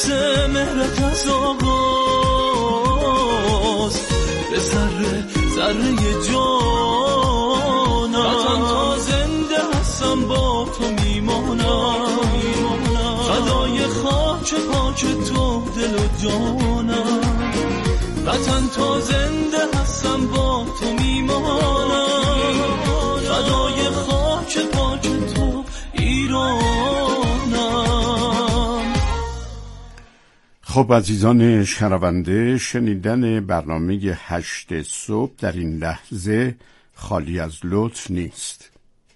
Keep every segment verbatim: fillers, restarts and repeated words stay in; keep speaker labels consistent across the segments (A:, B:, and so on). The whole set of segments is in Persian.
A: مثل مهرت از آغاز به ذره ذره جانم وطن تا زنده هستم با تو میمانم فدای خاک پاک تو دل و جانم وطن تا زنده هستم با تو میمانم فدای خاک پاک تو ایرانم.
B: خب عزیزان شنونده، شنیدن برنامه هشت صبح در این لحظه خالی از لطف نیست.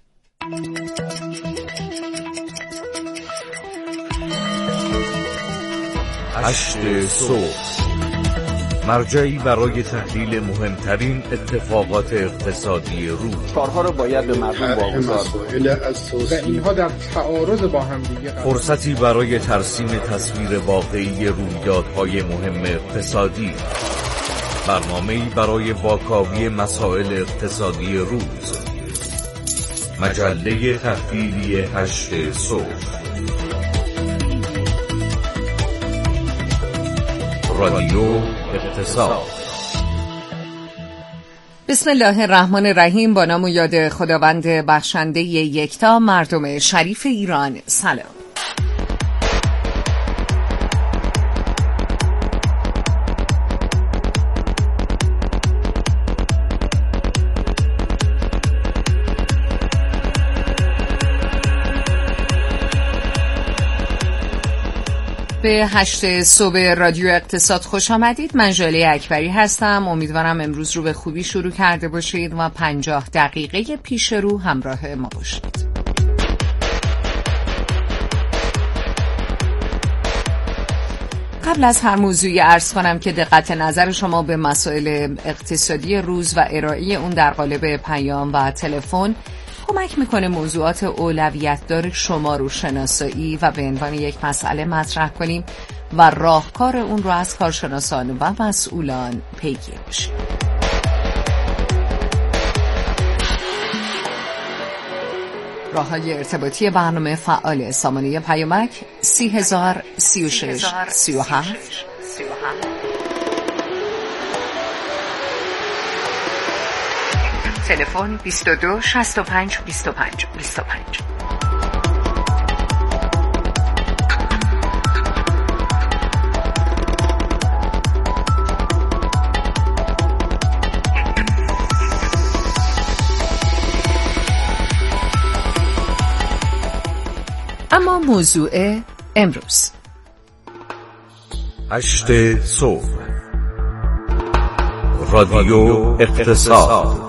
C: هشت صبح، مرجعی برای تحلیل مهمترین اتفاقات اقتصادی روز.
D: کارها رو باید به مردم واگذار کنیم
E: و اینها در تعارض با هم دیگه.
C: فرصتی برای ترسیم تصویر واقعی رویدادهای مهم اقتصادی. برنامه‌ای برای واکاوی مسائل اقتصادی روز. مجله تحلیلی هشت صبح. رادیو اقتصاد.
F: بسم الله الرحمن الرحیم. با نام و یاد خداوند بخشنده یکتا. مردم شریف ایران سلام. به هشت صبح رادیو اقتصاد خوش آمدید. من ژاله اکبری هستم. امیدوارم امروز رو به خوبی شروع کرده باشید و پنجاه دقیقه پیش رو همراه ما باشید. قبل از هر موضوعی عرض کنم که دقت نظر شما به مسائل اقتصادی روز و ارائه اون در قالب پیام و تلفن کمک میکنه موضوعات اولویت دار شما رو شناسایی و به عنوان یک مسئله مطرح کنیم و راهکار اون رو از کارشناسان و مسئولان پیگیر بشیم. راه‌های ارتباطی برنامه فعال: سامانه پیامک سی هزار سی و شش سی و هفت، تلفن بیست و دو شصت و پنج بیست و پنج بیست و پنج. اما موضوع امروز
C: هشت صبح، رادیو اقتصاد.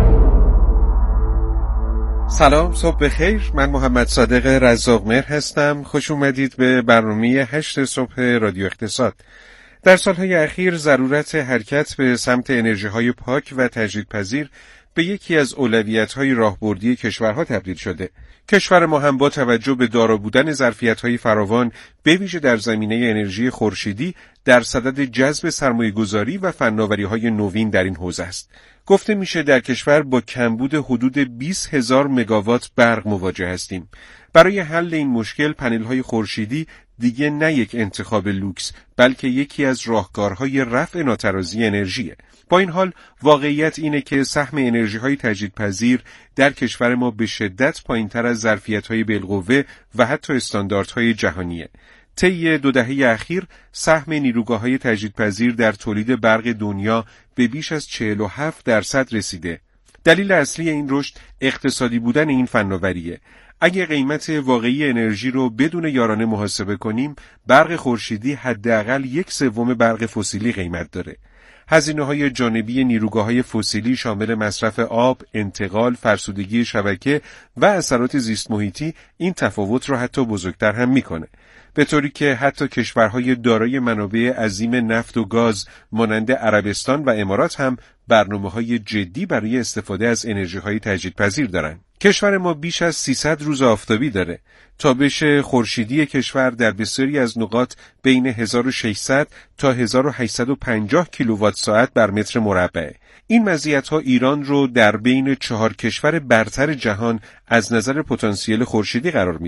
G: سلام، صبح بخیر. من محمد صادق رزاق‌مهر هستم. خوش اومدید به برنامه هشت صبح رادیو اقتصاد. در سالهای اخیر ضرورت حرکت به سمت انرژی‌های پاک و تجدیدپذیر به یکی از اولویت‌های راهبردی کشورها تبدیل شده. کشور ما هم با توجه به دارا بودن ظرفیت‌های فراوان به ویژه در زمینه انرژی خورشیدی در صدد جذب سرمایه‌گذاری و فناوری‌های نوین در این حوزه است. گفته میشه در کشور با کمبود حدود بیست هزار مگاوات برق مواجه هستیم. برای حل این مشکل پنل‌های خورشیدی دیگه نه یک انتخاب لوکس بلکه یکی از راهکارهای رفع ناترازی انرژیه. با این حال واقعیت اینه که سهم انرژی‌های تجدیدپذیر در کشور ما به شدت پایین‌تر از ظرفیت‌های بالقوه و حتی استانداردهای جهانیه. طی دو دهه اخیر سهم نیروگاه‌های تجدیدپذیر در تولید برق دنیا به بیش از چهل و هفت درصد رسیده. دلیل اصلی این رشد اقتصادی بودن این فناوریه. اگه قیمت واقعی انرژی رو بدون یارانه محاسبه کنیم، برق خورشیدی حداقل یک سوم برق فسیلی قیمت داره. هزینه‌های جانبی نیروگاه‌های فسیلی شامل مصرف آب، انتقال، فرسودگی شبکه و اثرات زیست محیطی این تفاوت رو حتی بزرگتر هم میکنه. به طوری که حتی کشورهای دارای منابع عظیم نفت و گاز مانند عربستان و امارات هم برنامه‌های جدی برای استفاده از انرژی‌های تجدیدپذیر دارن. کشور ما بیش از سیصد روز آفتابی داره. تابش خورشیدی کشور در بسیاری از نقاط بین هزار و ششصد تا هزار و هشتصد و پنجاه کیلووات ساعت بر متر مربع. این مزیت‌ها ایران رو در بین چهار کشور برتر جهان از نظر پتانسیل خورشیدی قرار میده.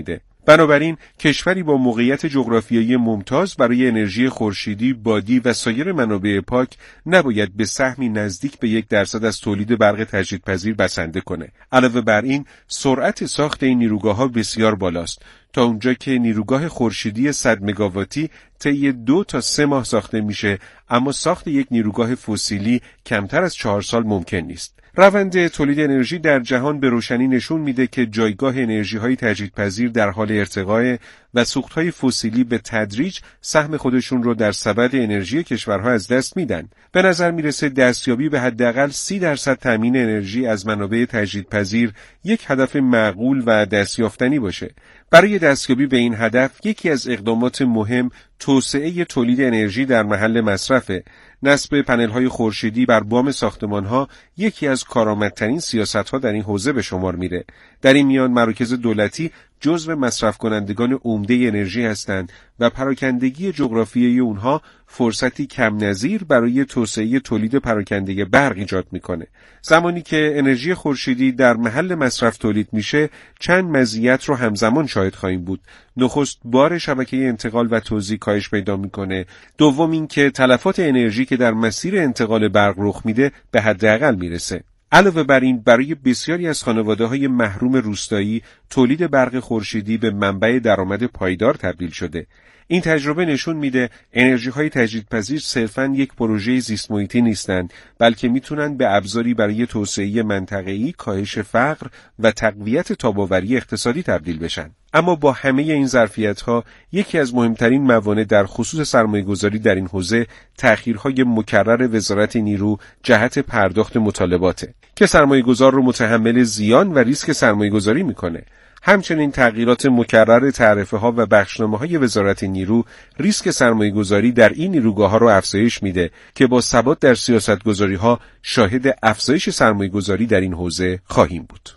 G: بنابراین کشوری با موقعیت جغرافیایی ممتاز برای انرژی خورشیدی، بادی و سایر منابع پاک نباید به سهمی نزدیک به یک درصد از تولید برق تجدیدپذیر بسنده کنه. علاوه بر این، سرعت ساخت این نیروگاه‌ها بسیار بالاست، تا اونجا که نیروگاه خورشیدی صد مگاواتی طی دو تا سه ماه ساخته میشه، اما ساخت یک نیروگاه فسیلی کمتر از چهار سال ممکن نیست. روند تولید انرژی در جهان به روشنی نشون میده که جایگاه انرژی‌های تجدیدپذیر در حال ارتقاء و سوخت‌های فسیلی به تدریج سهم خودشون رو در سبد انرژی کشورها از دست میدن. به نظر میرسه دستیابی به حداقل سی درصد تامین انرژی از منابع تجدیدپذیر یک هدف معقول و دستیافتنی باشه. برای دستیابی به این هدف یکی از اقدامات مهم توسعه تولید انرژی در محل مصرفه. نصب پنل‌های خورشیدی بر بام ساختمان‌ها یکی از کارآمدترین سیاست‌ها در این حوزه به شمار میره. در این میان مراکز دولتی جزو مصرف کنندگان عمده انرژی هستند و پراکندگی جغرافیایی اونها فرصتی کم نظیر برای توسعه تولید پراکنده برق ایجاد میکنه. زمانی که انرژی خورشیدی در محل مصرف تولید میشه، چند مزیت رو همزمان شاهد خواهیم بود. نخست بار شبکه انتقال و توزیع کاهش پیدا میکنه. دوم اینکه تلفات انرژی که در مسیر انتقال برق رخ میده به حداقل میرسه. علاوه بر این، برای بسیاری از خانواده‌های محروم روستایی تولید برق خورشیدی به منبع درآمد پایدار تبدیل شده. این تجربه نشون میده انرژی‌های تجدیدپذیر صرفاً یک پروژه زیست محیطی نیستند، بلکه میتونن به ابزاری برای توسعه منطقه‌ای، کاهش فقر و تقویت تاب‌آوری اقتصادی تبدیل بشن. اما با همه این ظرفیت‌ها، یکی از مهمترین موانع در خصوص سرمایه‌گذاری در این حوزه تأخیرهای مکرر وزارت نیرو جهت پرداخت مطالباته که سرمایه‌گذار رو متحمل زیان و ریسک سرمایه‌گذاری میکنه. همچنین تغییرات مکرر تعرفه‌ها و بخشنامه‌های وزارت نیرو ریسک سرمایه‌گذاری در این نیروگاه‌ها رو افزایش میده که با ثبات در سیاست‌گذاری‌ها شاهد افزایش سرمایه‌گذاری در این حوزه خواهیم بود.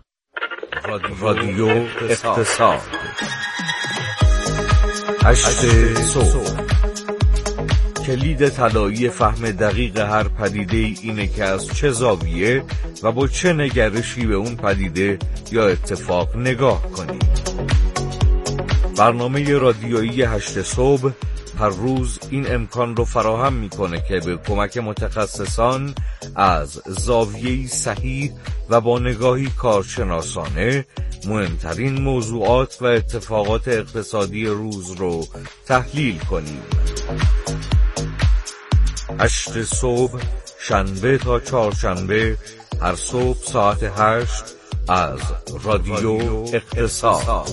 C: رادیو اقتصاد هشت صبح. کلید طلایی فهم دقیق هر پدیده اینه که از چه زاویه و با چه نگرشی به اون پدیده یا اتفاق نگاه کنیم. برنامه رادیویی هشت صبح هر روز این امکان رو فراهم میکنه که به کمک متخصصان از زاویه‌ای صحیح و با نگاهی کارشناسانه مهمترین موضوعات و اتفاقات اقتصادی روز رو تحلیل کنیم. هشت صبح، شنبه تا چهارشنبه، هر صبح ساعت هشت از رادیو اقتصاد.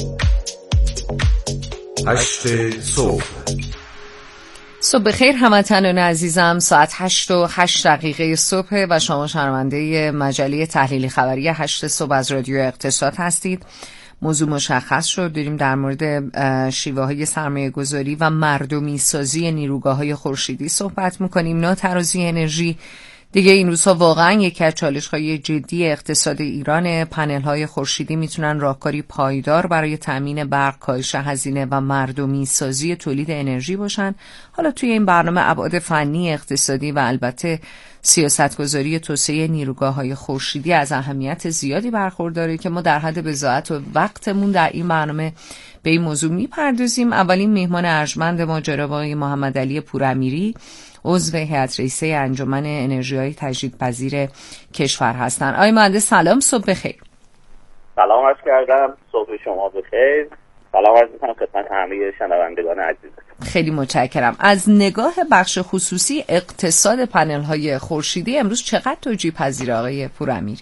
C: هشت صبح.
F: صبح بخیر هموطنان عزیزم. ساعت هشت و هشت دقیقه صبح و شما شنونده مجله تحلیل خبری هشت صبح از رادیو اقتصاد هستید. موضوع مشخص شد، داریم در مورد شیوه های سرمایه گذاری و مردمی سازی نیروگاه های خورشیدی صحبت میکنیم. ناترازی انرژی دیگه این روزها واقعا یکی از چالش‌های جدی اقتصاد ایران. پنل‌های خورشیدی میتونن راهکاری پایدار برای تامین برق، کاهش هزینه و مردمی سازی تولید انرژی باشن. حالا توی این برنامه ابعاد فنی، اقتصادی و البته سیاستگذاری توسعه نیروگاه‌های خورشیدی از اهمیت زیادی برخورداره که ما در حد بضاعت و وقتمون در این برنامه به این موضوع میپردازیم. اولین میهمان ارجمند ما جناب آقای محمد علی پورامیری، عضو هیئت رئیسه انجمن انرژی‌های تجدیدپذیر کشور هستند. آقای مهندس سلام، صبح بخیر.
D: سلام عرض کردم، صبح شما بخیر. سلام عرض می‌کنم خدمت همه شنوندگان عزیز.
F: خیلی متشکرم. از نگاه بخش خصوصی اقتصاد پنل‌های خورشیدی امروز چقدر توجیه پذیر آقای پورامیری؟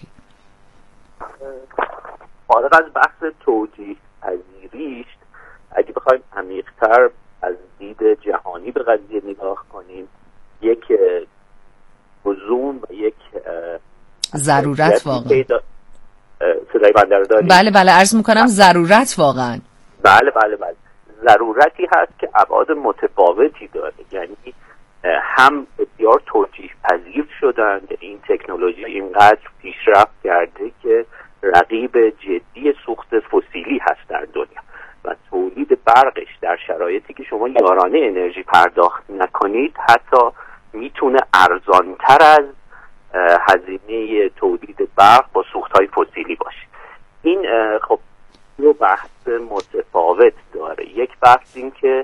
D: فارغ از بحث توجیه پذیریش، اگه بخوایم عمیق‌تر از دید جهانی به قضیه نگاه کنیم، یک لزوم و یک
F: ضرورت واقعا.
D: صدای بنده رو دارید؟
F: بله بله عرض میکنم ضرورت واقعا.
D: بله بله بله ضرورتی هست که ابعاد متفاوتی داره. یعنی هم بسیار توجیه پذیر شدن، این تکنولوژی اینقدر پیشرفت کرده که رقیب جدی سوخت فسیلی هست در دنیا و تولید برقش در شرایطی که شما یارانه انرژی پرداخت نکنید حتی میتونه ارزانتر از هزینه تولید برق با سوخت‌های فسیلی باشه. این خب دو بحث متفاوت داره. یک بحث این که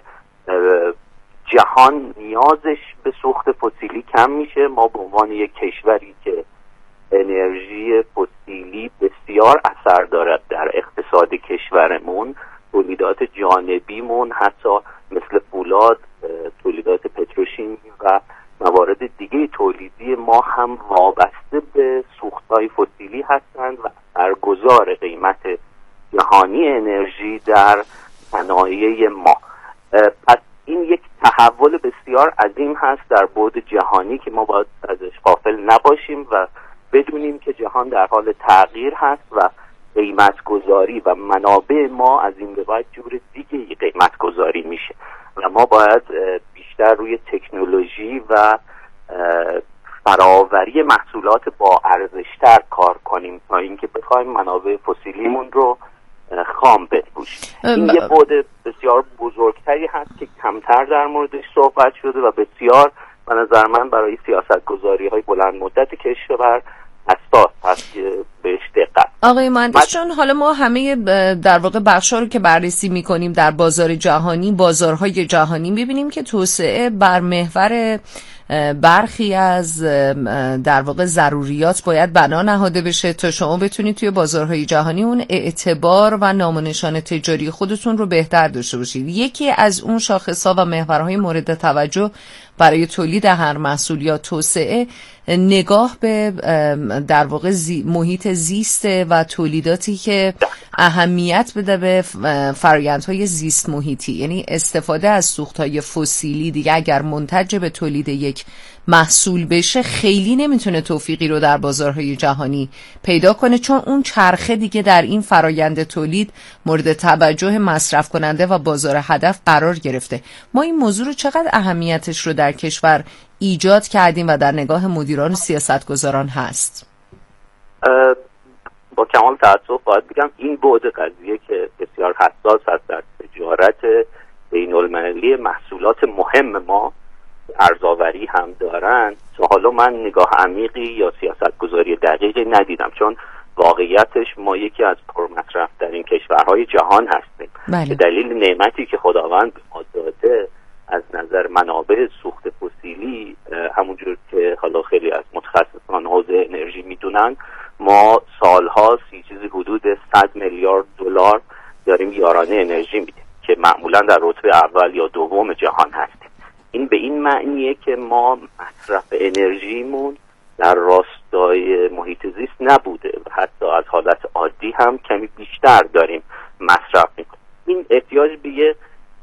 D: جهان نیازش به سوخت فسیلی کم میشه. ما به عنوان یک کشوری که انرژی فسیلی بسیار اثر دارد در اقتصاد کشورمون، تولیدات جانبیمون حتی مثل فولاد، تولیدات پتروشیمی و موارد دیگه تولیدی ما هم وابسته به سوخت‌های فسیلی هستند و اثرگذار قیمت جهانی انرژی در صنایع ما. پس این یک تحول بسیار عظیم هست در بعد جهانی که ما باید ازش غافل نباشیم و بدونیم که جهان در حال تغییر هست و قیمت گذاری و منابع ما از این به بعد جور دیگه قیمت گذاری میشه و ما باید بیشتر روی تکنولوژی و فراوری محصولات با ارزشتر کار کنیم تا اینکه بخوایم منابع فسیلیمون رو خام بفروشیم. این یه بعد بسیار بزرگتری هست که کمتر در موردش صحبت شده و بسیار به نظر من برای سیاستگذاری های بلند مدت کشور اساس هست که بهش دقت.
F: آقای مهندس چون حالا ما همه در واقع بخشا رو که بررسی میکنیم در بازار جهانی، بازارهای جهانی، میبینیم که توسعه بر محور برخی از در واقع ضروریات باید بنا نهاده بشه تا شما بتونید توی بازارهای جهانی اون اعتبار و نام و نشان تجاری خودتون رو بهتر داشته باشید. یکی از اون شاخص‌ها و محورهای مورد توجه برای تولید هر محصول یا توسعه نگاه به در واقع زی محیط زیست و تولیداتی که اهمیت بده به فرآیندهای زیست محیطی، یعنی استفاده از سوخت‌های فسیلی دیگه اگر منتج به تولید یک محصول بشه خیلی نمیتونه توفیقی رو در بازارهای جهانی پیدا کنه، چون اون چرخه دیگه در این فرآیند تولید مورد توجه مصرف کننده و بازار هدف قرار گرفته. ما این موضوع رو چقدر اهمیتش رو در کشور ایجاد کردیم و در نگاه مدیران و سیاستگزاران هست؟
D: با کمال تأسف باید بگم این بعد قضیه که بسیار حساس هست در تجارت بین المللی محصولات مهم ما ارزآوری هم دارن، تا حالا من نگاه عمیقی یا سیاستگذاری دقیقی ندیدم، چون واقعیتش ما یکی از پرمصرف در این کشورهای جهان هستیم.
F: بله.
D: به دلیل نعمتی که خداوند به ما داده از نظر منابع سوخت فسیلی، همونجور که حالا خیلی از متخصصان حوزه انرژی میدونن، ما سالهاست چیزی حدود صد میلیارد دلار داریم یارانه انرژی میدیم که معمولا در رتبه اول یا دوم جهان هستیم. این به این معنیه که ما مصرف انرژیمون در راستای محیط زیست نبوده و حتی از حالت عادی هم کمی بیشتر داریم مصرف میکنیم. این احتیاج به یه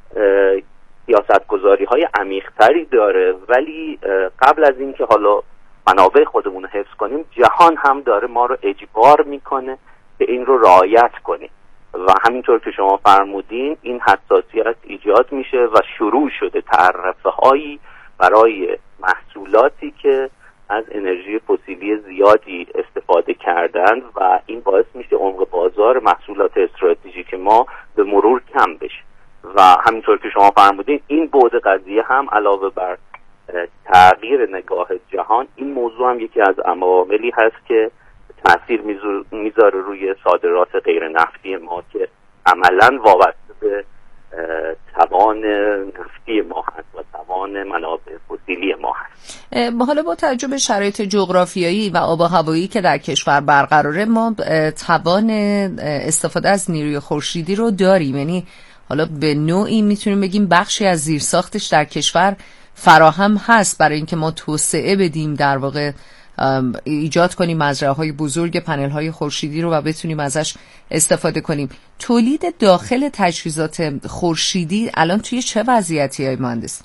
D: سیاستگذاری های عمیق‌تری داره، ولی قبل از این که حالا منابع خودمون رو حفظ کنیم، جهان هم داره ما رو اجبار میکنه که این رو رعایت کنیم و همینطور که شما فرمودین این حساسیت ایجاد میشه و شروع شده تعرفه هایی برای محصولاتی که از انرژی فسیلی زیادی استفاده کردن و این باعث میشه عمق بازار محصولات استراتژیک ما به مرور کم بشه و همینطور که شما فرمودین این بعد قضیه هم علاوه بر تغییر نگاه جهان، این موضوع هم یکی از عواملی هست که تأثیر میذاره روی صادرات غیر نفتی ما که عملاً وابسته به توان نفتی ما هست و توان منابع فسیلی ما هست.
F: حالا با توجه به شرایط جغرافیایی و آب و هوایی که در کشور برقراره، ما توان استفاده از نیروی خورشیدی رو داریم، یعنی حالا به نوعی میتونیم بگیم بخشی از زیرساختش در کشور فراهم هست برای اینکه ما توسعه بدیم، در واقع ایجاد کنیم مزرعه‌های بزرگ پنل‌های خورشیدی رو و بتونیم ازش استفاده کنیم. تولید داخل تجهیزات خورشیدی الان توی چه وضعیتی های مهندس؟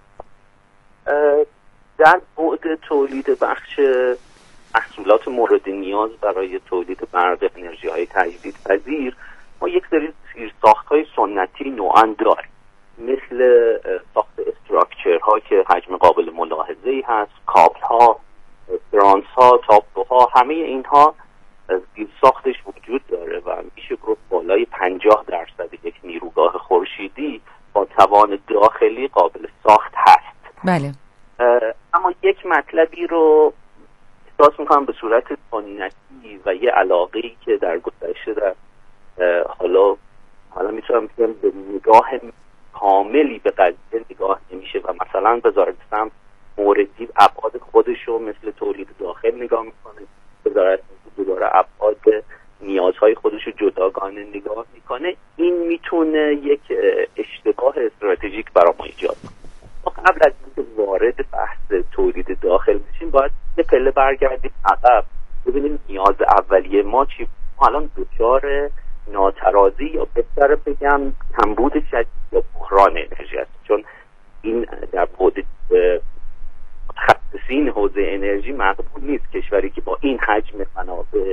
D: در بعد تولید بخش محصولات مورد نیاز برای تولید برق انرژی‌های تجدیدپذیر ما یک سری زیرساخت‌های سنتی نوعاً داریم، مثل ساخت استراکچرها که حجم قابل ملاحظه‌ای هست، کابل‌ها، ترانس ها، تابلوها، همه اینها زیرساختش وجود داره و میشه گفت بالای پنجاه درصد یک نیروگاه خورشیدی با توان داخلی قابل ساخت هست.
F: بله.
D: اما یک مطلبی رو احساس میکنم به صورت سنتی و یه علاقه‌ای که در گذشته در حالا حالا میتونم بگم به نگاه کاملی به قضیه نگاه نمیشه و مثلا وزارت سمت موردی ابعاد خودش رو مثل تولید داخل نگاه میکنه، وزارت دوباره ابعاد نیازهای خودش رو جداگانه نگاه میکنه. این میتونه یک اشتباه استراتژیک برای ما ایجاد کنه. ما قبل از اینکه وارد بحث تولید داخل بشیم باید یه پله برگردیم عقب، ببینیم نیاز اولیه ما چی. ما الان دچار ناترازی یا بهتر بگم کمبود شدید یا بحران انرژی است، چون این در حوزه متخصصین حوزه انرژی مقبول نیست کشوری که با این حجم منابع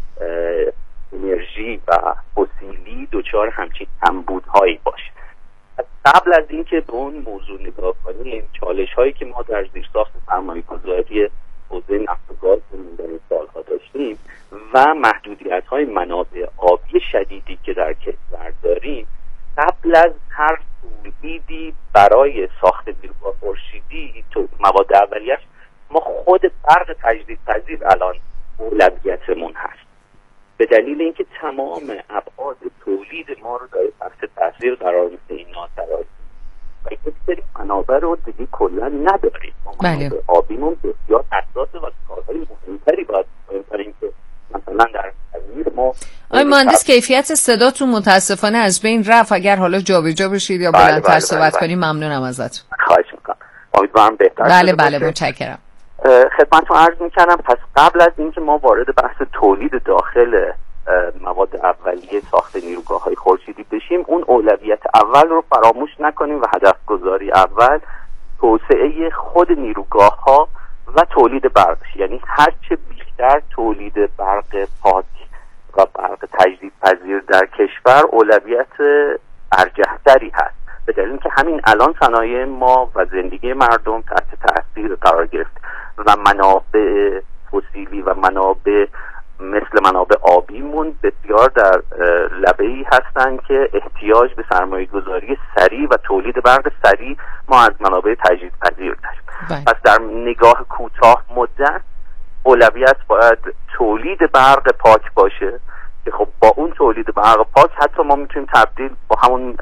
D: انرژی و فسیلی دچار همچین کمبودهایی باشه. قبل از اینکه به اون موضوع نگاه کنیم، چالش هایی که ما در زیرساخت سرمایه‌گذاری حوزه نفت و گاز در این سالها داشتیم و محدودیت های منابع آبی شدیدی که در کشور داریم، قبل از هر تولیدی برای ساخت نیروگاه خورشیدی تو مواد اولیه‌اش ما خود برق تجدیدپذیر الان اولویتمون هست، به دلیل اینکه تمام ابعاد تولید ما رو داره تحت تاثیر قرار میده این ناترازی و یک سری منابع رو دیگه کلا نداریم.
F: بله.
D: آبیمون بسیار حساسه و کارهای مهمتری باید مهمتر این که مثلا در تغییر ما
F: آی مهندس کیفیت صداتون متاسفانه از بین رفت، اگر حالا جابجا بشید یا بلندتر بله بله صحبت بله کنیم ممنونم ازتون.
D: خواهش میکنم. امیدوارم بهتر
F: بله بله متشکرم.
D: خدمتتون عرض میکنم پس قبل از اینکه ما وارد بحث تولید داخل مواد اولیه ساخت نیروگاه‌های خورشیدی بشیم، اون اولویت اول رو فراموش نکنیم و هدف گذاری اول توسعه خود نیروگاه‌ها و تولید برقش، یعنی هرچه بیشتر تولید برق پاک و برق تجدیدپذیر در کشور اولویت ارجح‌تری هست، به دلیل اینکه همین الان صنایع ما و زندگی مردم تحت تاثیر قرار گرفت و منابع فسیلی و منابع مثل منابع آبیمون بسیار در لبه‌ای هستند که احتیاج به سرمایه گذاری سریع و تولید برق سریع ما از منابع تجدیدپذیر داریم. پس در نگاه کوتاه مدت اولویت باید تولید برق پاک باشه که خب با اون تولید برق پاک حتی ما میتونیم تبدیل با همون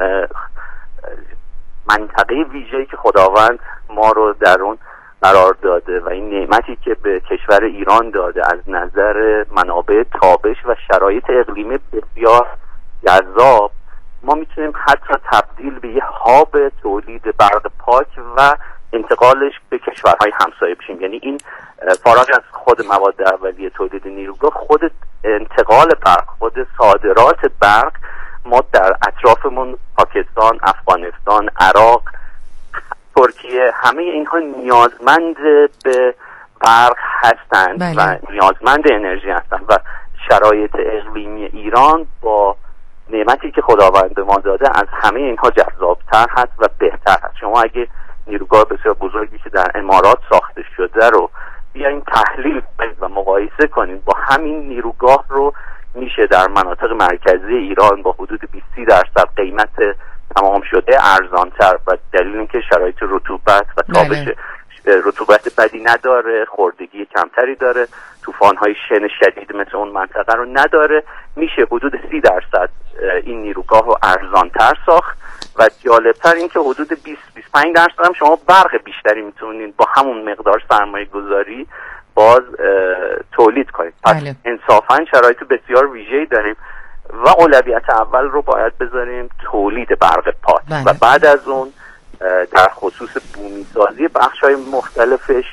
D: منطقه ویژه‌ای که خداوند ما رو در اون قرار داده و این نعمتی که به کشور ایران داده از نظر منابع تابش و شرایط اقلیمی بسیار جذاب، ما میتونیم حتی تبدیل به یه هاب تولید برق پاک و انتقالش به کشورهای همسایه بشیم. یعنی این فارغ از خود مواد اولیه تولید نیروگاه، خود انتقال برق، خود صادرات برق، ما در اطرافمون پاکستان، افغانستان، عراق، ترکیه، همه اینها نیازمند به برق هستند بله. و نیازمند انرژی هستند و شرایط اقلیمی ایران با نعمتی که خداوند ما داده از همه اینها جذابتر هست و بهتر هست. شما اگه نیروگاه بسیار بزرگی که در امارات ساخته شده رو بیاین تحلیل کنید و مقایسه کنید با همین نیروگاه، رو میشه در مناطق مرکزی ایران با حدود بیست درصد قیمت تمام شده ارزانتر و دلیل اینکه شرایط رطوبت و تابش رطوبت بدی نداره، خوردگی کمتری داره، طوفان‌های شن شدید مثل اون منطقه رو نداره، میشه حدود سی درصد این نیروگاه رو ارزانتر ساخت و جالبتر این که حدود بیست تا بیست و پنج درصد هم شما برق بیشتری میتونید با همون مقدار سرمایه گذاری باز تولید کنید. پس بله. انصافاً شرایط بسیار ویژه‌ای داریم و اولویت اول رو باید بذاریم تولید برق پاک بله. و بعد از اون در خصوص بومی سازی بخش‌های مختلفش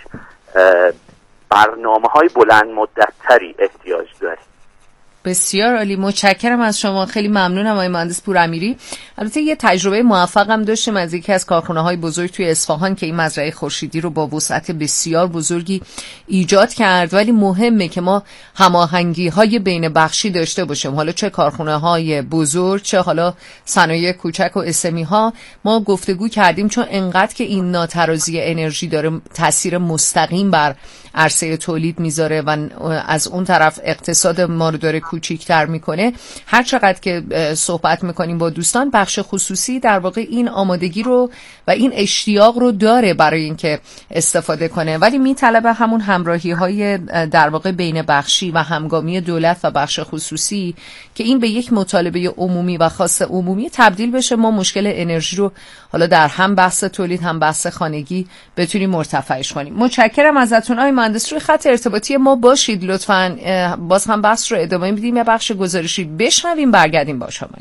D: برنامه‌های بلند مدت‌تری احتیاج داریم.
F: بسیار عالی، متشکرم از شما، خیلی ممنونم آقای مهندس پورامیری. البته یه تجربه موفقم داشتیم از یکی از کارخانه‌های بزرگ توی اصفهان که این مزرعه خورشیدی رو با وسعت بسیار بزرگی ایجاد کرد، ولی مهمه که ما هماهنگی‌های بین بخشی داشته باشیم، حالا چه کارخانه‌های بزرگ چه حالا صنایع کوچک و اسمی‌ها. ما گفتگو کردیم چون انقدر که این ناترازی انرژی داره تاثیر مستقیم بر عرصه تولید میذاره و از اون طرف اقتصاد ما رو داره کوچیک‌تر میکنه، هر چقدر که صحبت میکنیم با دوستان، بخش خصوصی در واقع این آمادگی رو و این اشتیاق رو داره برای اینکه استفاده کنه، ولی میطلبه همون همراهی های در واقع بین بخشی و همگامی دولت و بخش خصوصی که این به یک مطالبه عمومی و خاص عمومی تبدیل بشه. ما مشکل انرژی رو حالا در هم بحث تولید هم بحث خانگی بتونیم مرتفعش کنیم. متشکرم ازتون آقای مهندس. روی خط ارتباطی ما باشید لطفاً، باز هم بحث رو ادامه میدیم. یه بخش گزارشی بشنویم، برگردیم با شما.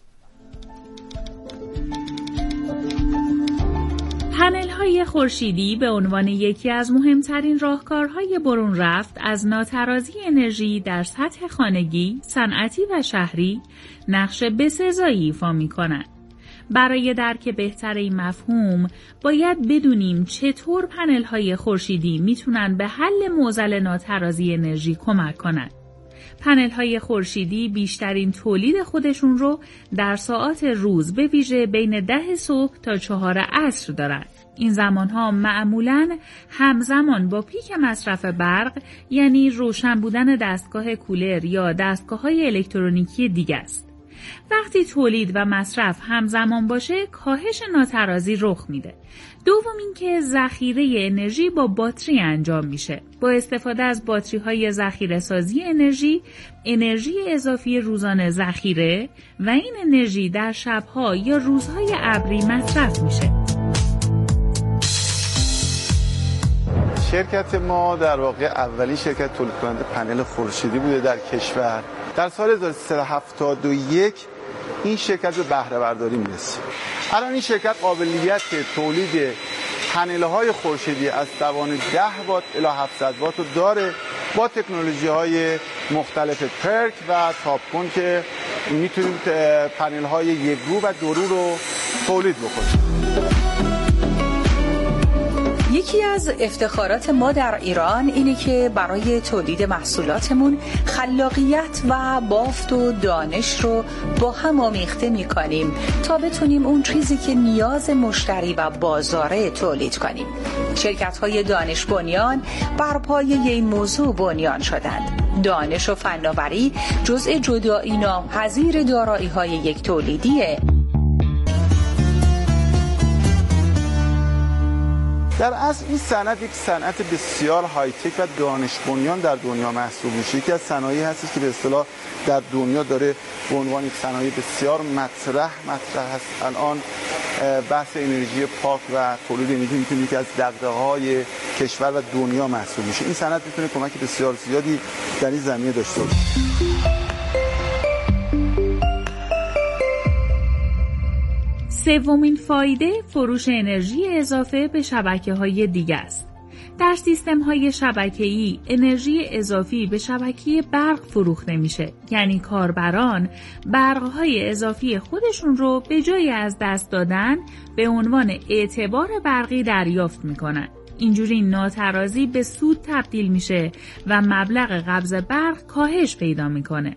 H: پنل‌های خورشیدی به عنوان یکی از مهمترین راهکارهای برون رفت از ناترازی انرژی در سطح خانگی، صنعتی و شهری نقش بسزایی ایفا می‌کنند. برای درک بهتر این مفهوم باید بدونیم چطور پنل‌های خورشیدی میتونن به حل معضل ناترازی انرژی کمک کنند. پنل‌های خورشیدی بیشترین تولید خودشون رو در ساعات روز به ویژه بین ده صبح تا چهار عصر دارند. این زمانها معمولاً همزمان با پیک مصرف برق، یعنی روشن بودن دستگاه کولر یا دستگاه‌های الکترونیکی دیگه است. وقتی تولید و مصرف همزمان باشه، کاهش ناترازی رخ میده. دوم اینکه ذخیره انرژی با باتری انجام میشه. با استفاده از باتری‌های ذخیره‌سازی انرژی، انرژی اضافی روزانه ذخیره و این انرژی در شب‌ها یا روزهای ابری مصرف میشه.
I: شرکت ما در واقع اولین شرکت تولید کننده پنل خورشیدی بوده در کشور. در سال هزار و سیصد و هفتاد و یک این شرکت به بهره برداری میرسه. الان این شرکت قابلیت تولید پنل‌های خورشیدی از توان ده وات الی هفتصد وات رو داره با تکنولوژی‌های مختلف پرک و تاپکن که میتونیم پنل‌های یک رو و دو رو رو تولید بکنیم.
J: یکی از افتخارات ما در ایران اینه که برای تولید محصولاتمون خلاقیت و بافت و دانش رو با هم آمیخته می‌کنیم تا بتونیم اون چیزی که نیاز مشتری و بازاره تولید کنیم. شرکت‌های دانش بنیان بر پایه این موضوع بنیان شدند. دانش و فناوری جزء جدایی ناپذیر دارایی‌های یک تولیدیه.
I: در اصل این صنعت یک صنعت بسیار های تک و دانش بنیان در دنیا محسوب میشه. یکی از صنایعی هست که به اصطلاح در دنیا داره به عنوان یک صنایع بسیار مطرح مطرح هست. الان بحث انرژی پاک و تولید انرژی میتونه یکی از دغدغه‌های کشور و دنیا محسوب میشه. این صنعت میتونه کمک بسیار زیادی در این زمینه داشته باشه.
H: سومین فایده فروش انرژی اضافه به شبکه‌های دیگه است. در سیستم‌های شبکه‌ای انرژی اضافی به شبکه برق فروخته میشه، یعنی کاربران برق‌های اضافی خودشون رو به جای از دست دادن به عنوان اعتبار برقی دریافت میکنن. اینجوری ناترازی به سود تبدیل میشه و مبلغ قبض برق کاهش پیدا میکنه.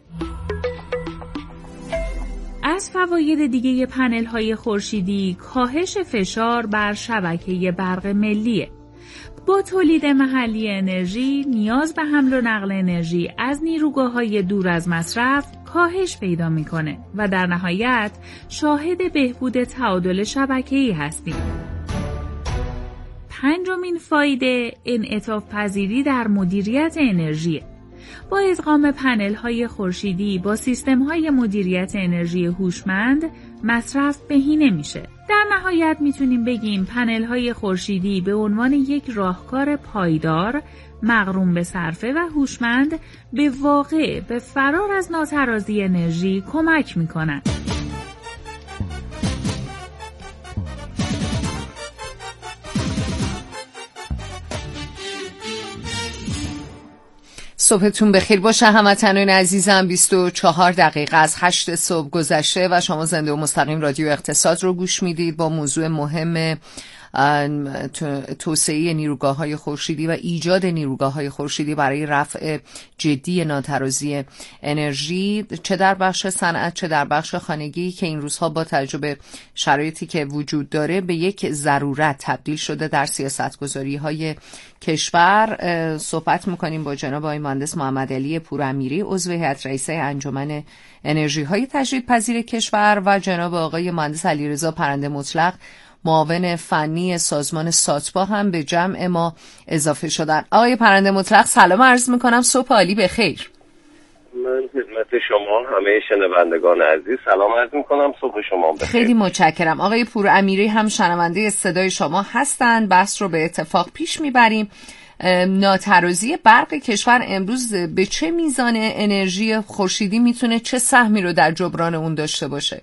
H: از فواید دیگه پنل‌های خورشیدی کاهش فشار بر شبکه برق ملیه. با تولید محلی انرژی نیاز به حمل و نقل انرژی از نیروگاه‌های دور از مصرف کاهش پیدا میکنه و در نهایت شاهد بهبود تعادل شبکه‌ای هستیم. پنجمین فایده انعطاف پذیری در مدیریت انرژی. با ادغام پنل‌های خورشیدی با سیستم‌های مدیریت انرژی هوشمند مصرف بهینه میشه. در نهایت میتونیم بگیم پنل‌های خورشیدی به عنوان یک راهکار پایدار، مقرون به صرفه و هوشمند به واقع به فرار از ناترازی انرژی کمک میکنند.
F: صبحتون بخیر باشه هموطنان عزیزم. بیست و چهار دقیقه از هشت صبح گذشته و شما زنده و مستقیم رادیو اقتصاد رو گوش میدید با موضوع مهم توسعه نیروگاه‌های خورشیدی و ایجاد نیروگاه‌های خورشیدی برای رفع جدی ناترازی انرژی، چه در بخش صنعت چه در بخش خانگی، که این روزها با توجه به شرایطی که وجود داره به یک ضرورت تبدیل شده در سیاست‌گذاری‌های کشور. صحبت می‌کنیم با جناب آقای مهندس محمد علی پورامیری، عضو هیئت رئیسه انجمن انرژی‌های تجدیدپذیر کشور، و جناب آقای مهندس علیرضا پرنده مطلق، معاون فنی سازمان ساتبا، هم به جمع ما اضافه شدن. آقای پرنده مطلق سلام عرض می‌کنم، صبح عالی بخیر.
K: من خدمت شما همه شنوندگان عزیز سلام عرض میکنم، صبح شما بخیر.
F: خیلی متشکرم. آقای پورامیری هم شنونده صدای شما هستند. بحث رو به اتفاق پیش میبریم. ناترازی برق کشور امروز به چه میزان انرژی خورشیدی میتونه چه سهمی رو در جبران اون داشته باشه؟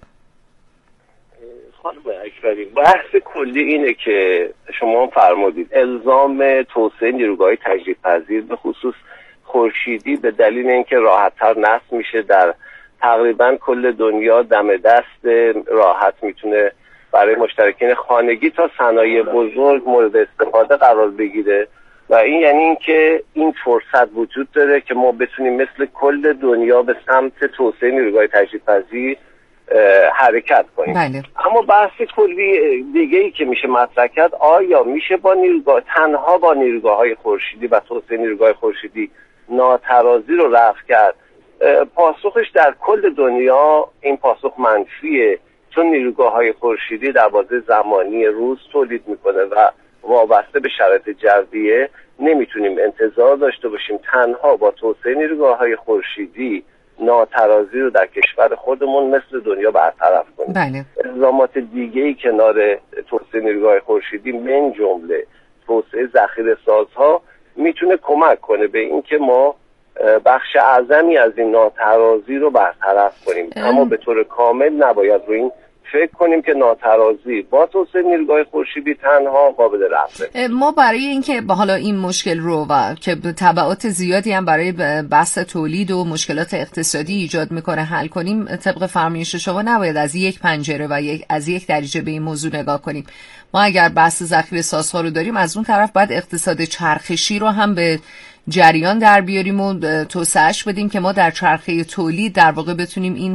K: خانم اکبری، بحث کلی اینه که شما فرمودید الزام توسعه نیروگاه‌های تجدیدپذیر به خصوص خورشیدی به دلیل اینکه راحت‌تر نصب میشه در تقریبا کل دنیا، دم دست راحت میتونه برای مشترکین خانگی تا صنایع بزرگ مورد استفاده قرار بگیره و این یعنی اینکه این فرصت وجود داره که ما بتونیم مثل کل دنیا به سمت توسعه نیروگاه تجدیدپذیر حرکت کنیم.
F: بله.
K: اما بحث کلی دیگه ای که میشه مطرح کرد، آیا میشه با نیروگاه تنها با نیروگاه‌های خورشیدی و توسعه نیروگاه خورشیدی ناترازی رو رفع کرد؟ پاسخش در کل دنیا این پاسخ منفیه، چون نیروگاه‌های خورشیدی در بازه زمانی روز تولید میکنه و وابسته به شرایط جویه نمیتونیم انتظار داشته باشیم تنها با توسعه نیروگاه‌های خورشیدی ناترازی رو در کشور خودمون مثل دنیا برطرف کنیم.
F: بله.
K: الزامات دیگه‌ای کنار توسعه نیروگاه خورشیدی من جمله توسعه ذخیره سازها میتونه کمک کنه به اینکه ما بخش اعظمی از این ناترازی رو برطرف کنیم. ام. اما به طور کامل نباید رو این فکر کنیم که ناترازی با توسعه نیروگاه خورشیدی تنها قابل رفعه.
F: ما برای اینکه حالا این مشکل رو و که تبعات زیادی هم برای بحث تولید و مشکلات اقتصادی ایجاد میکنه حل کنیم، طبق فرمایش شما نباید از یک پنجره و یک از یک دریچه به این موضوع نگاه کنیم. ما اگر بحث ذخیره سازها رو داریم، از اون طرف باید اقتصاد چرخشی رو هم به جریان در بیاریم و توسعهش بدیم که ما در چرخه تولید در واقع بتونیم این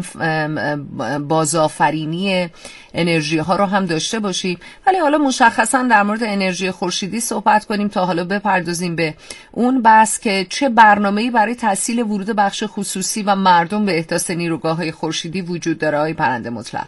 F: بازآفرینی انرژی ها رو هم داشته باشیم. ولی حالا مشخصا در مورد انرژی خورشیدی صحبت کنیم تا حالا بپردازیم به اون بحث که چه برنامه‌ای برای تسهیل ورود بخش خصوصی و مردم به احداث نیروگاه‌های خورشیدی وجود داره. آقای پرنده مطلق،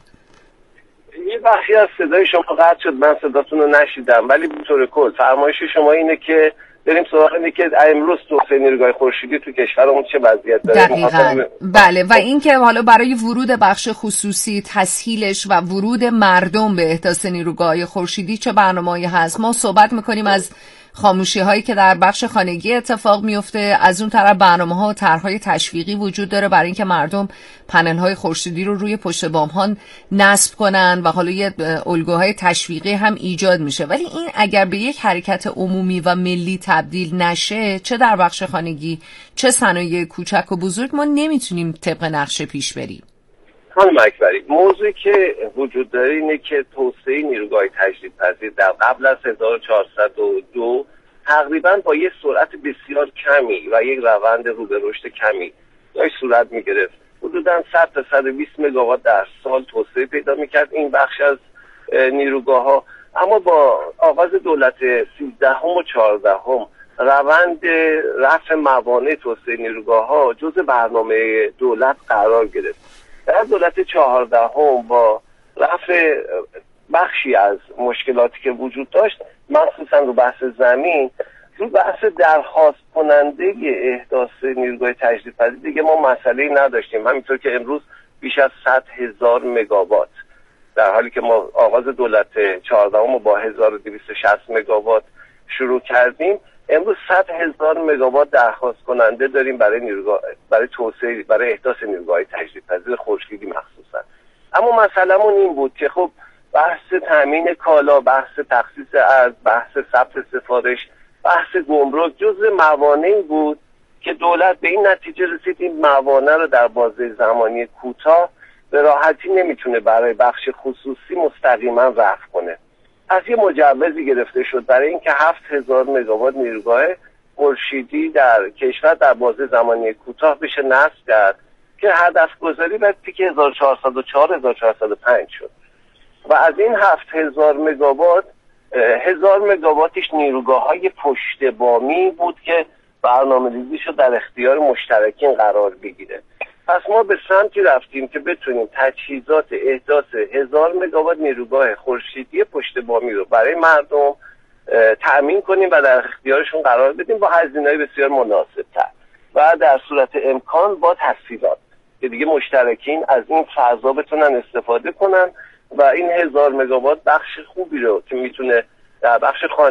K: یه بخشی از صدای شما قطع شد، من صداتون رو نشیدم، ولی به طور کل فرمایش شما اینه که بریم سراغ اینه که امروز توسعه نیروگاه خورشیدی تو کشورمون چه وضعیت داره.
F: دقیقاً. بله، و اینکه حالا برای ورود بخش خصوصی، تسهیلش و ورود مردم به احداث نیروگاه خورشیدی چه برنامه‌ای هست. ما صحبت می‌کنیم از خاموشی هایی که در بخش خانگی اتفاق میفته، از اون طرف برنامه‌ها و طرح‌های تشویقی وجود داره برای اینکه مردم پنل‌های خورشیدی رو روی پشت بام‌ها نصب کنن و حالا یه الگوهای تشویقی هم ایجاد میشه. ولی این اگر به یک حرکت عمومی و ملی تبدیل نشه، چه در بخش خانگی چه صنایع کوچک و بزرگ، ما نمیتونیم طبق نقشه پیش بریم.
K: خانم اکبری، موضوعی که وجود داره اینه که توسعه نیروگاه تجدیدپذیر در قبل از هزار و چهارصد و دو تقریبا با یک سرعت بسیار کمی و یک روند رو به رشد کمی داشت صورت میگرفت. حدوداً صد تا صد و بیست مگاوات در سال توسعه پیدا میکرد این بخش از نیروگاه‌ها. اما با آغاز دولت سیزدهم و چهاردهم روند رفع موانع توسعه نیروگاه‌ها جزء برنامه دولت قرار گرفت. در دولت چهاردهم با رفع بخشی از مشکلاتی که وجود داشت، مخصوصا رو بحث زمین، رو بحث درخواست کننده احداث نیروگاه تجدیدپذیر دیگه ما مسئله‌ای نداشتیم. همینطور که امروز بیش از صد هزار مگاوات، در حالی که ما آغاز دولت چهاردهم رو با هزار و دویست و شصت مگاوات شروع کردیم، امروز صد هزار مگاوات درخواست کننده داریم برای نیروگاه، برای توسعه، برای احداث نیروگاه تجدیدپذیر خورشیدی مخصوصا. اما مسئله‌مون این بود که خب بحث تامین کالا، بحث تخصیص ارز، بحث ثبت سفارش، بحث گمرک جزء موانعی بود که دولت به این نتیجه رسید این موانع رو در بازه زمانی کوتاه به راحتی نمیتونه برای بخش خصوصی مستقیما رفع کنه. از یه مجوزی گرفته شد برای اینکه هفت هزار مگاوات نیروگاه خورشیدی در کشور در بازه زمانی کوتاه بشه نصب کرد که هدف گذاری بعد پیک هزار و چهارصد و چهار هزار و چهارصد و پنج شد و از این هفت هزار مگاوات هزار مگاواتش نیروگاه های پشت بامی بود که برنامه ریزی شد در اختیار مشترکین قرار بگیره. پس ما به سمتی رفتیم که بتونیم تجهیزات احداث هزار مگاوات نیروگاه خورشیدی پشت بامی رو برای مردم تأمین کنیم و در اختیارشون قرار بدیم با هزینه‌های بسیار مناسب‌تر و در صورت امکان با تسهیلات که دیگه مشترکین از این فضا بتونن استفاده کنن و این هزار مگاوات بخش خوبی رو که میتونه در بخش خانگی